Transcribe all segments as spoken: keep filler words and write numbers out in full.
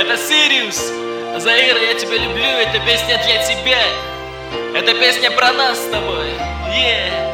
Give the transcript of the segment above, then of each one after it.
Это Сириус. Заира, я тебя люблю, эта песня для тебя. Эта песня про нас с тобой. Yeah.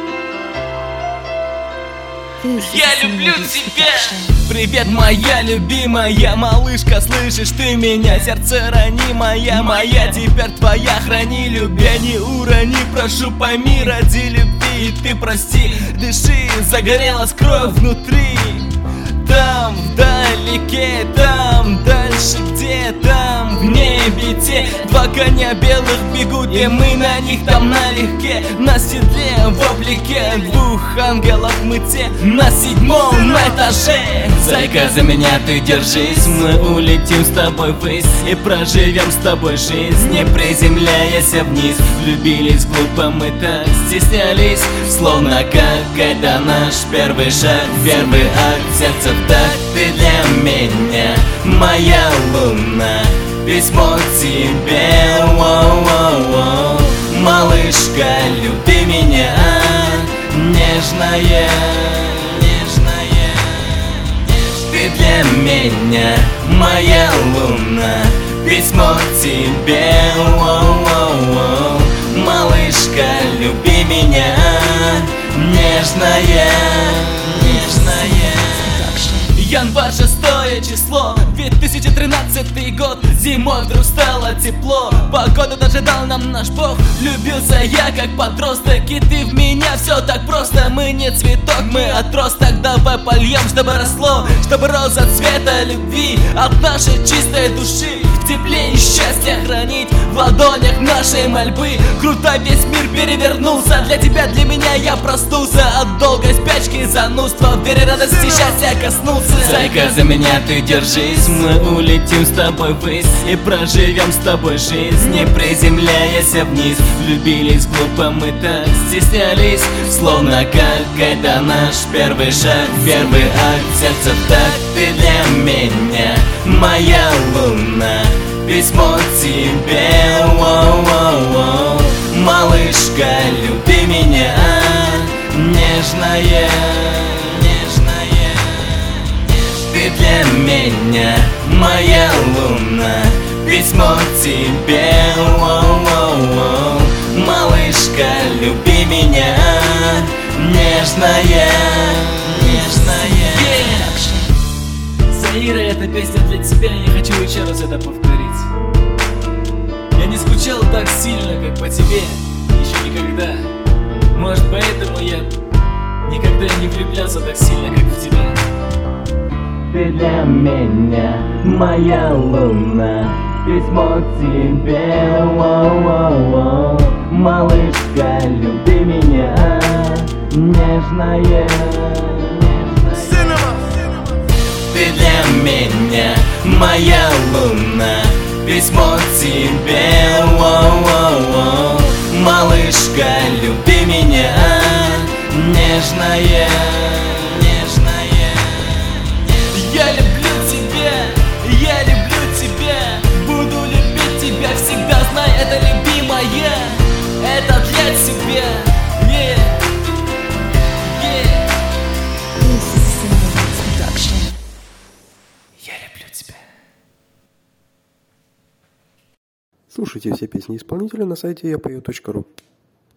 Я люблю тебя. Привет, моя любимая малышка, слышишь ты меня? Сердце ранимая моя, теперь твоя, храни, любя, не урони. Прошу, пойми, ради любви, и ты прости. Дыши, загорелась кровь внутри. Там, вдалеке, там, дальше где, там, в небе те два коня белых бегут, и мы на них там налегке, на седле, в облике двух ангелов мы те, на седьмом этаже. Зайка, за меня ты держись, мы улетим с тобой ввысь и проживем с тобой жизнь, не приземляясь вниз. Влюбились глупо, мы так стеснялись, словно как это наш первый шаг, первый акт, сердце в такт. Ты для меня моя луна, письмо к тебе, воу-воу-воу. Малышка, люби меня, нежная, нежная, нежная. Ты для меня моя луна, письмо к тебе, воу-воу-воу. Малышка, люби меня, нежная, нежная. Январь, шестое число, две тысячи тринадцатый год. Зимой вдруг стало тепло, погоду даже дал нам наш Бог. Влюбился я как подросток, и ты в меня, все так просто. Мы не цветок, мы отросток. Давай польем, чтобы росло, чтобы роза цвета любви от нашей чистой души. В тепле и счастье хранить в ладонях нашей мольбы. Круто весь мир перевернулся, для тебя, для меня я проснулся от долгой спячки, занудства, в двери радости счастья коснулся. Зайка, за меня ты держись, мы улетим с тобой ввысь и проживем с тобой жизнь, не приземляясь вниз. Влюбились глупо, мы так стеснялись, словно как это наш первый шаг, первый акт, сердце в такт. Ты для меня моя луна, письмо к тебе, воу-воу-воу. Малышка, люби меня, нежная. Ты для меня моя луна, письмо к тебе, воу-воу-воу. Малышка, люби меня, нежная, нежная. Заира, эта песня для тебя, я хочу еще раз это повторить. Я не скучал так сильно, как по тебе, еще никогда. Может, поэтому я никогда не влюблялся так сильно, как в тебя. Ты для меня моя луна, письмо к тебе, воу-воу-воу. Малышка, люби меня, нежная, нежная. Ты для меня моя луна, письмо к тебе, воу-воу-воу. Малышка, люби меня, нежная. Я люблю тебя, я люблю тебя, буду любить тебя всегда, знай, это любимая, это для тебя, yeah, yeah. Я люблю тебя. Слушайте все песни исполнителя на сайте я пою точка ру.